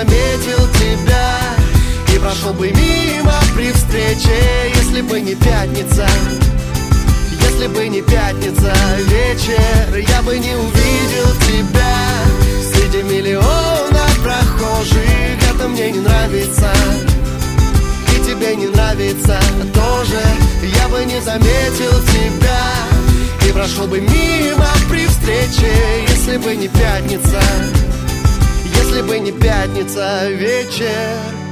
заметил тебя и прошел бы мимо при встрече, если бы не пятница. Если бы не пятница вечер, я бы не увидел тебя среди миллионов прохожих. Это мне не нравится, и тебе не нравится тоже. Я бы не заметил тебя и прошел бы мимо при встрече, если бы не пятница. Если бы не пятница вечер.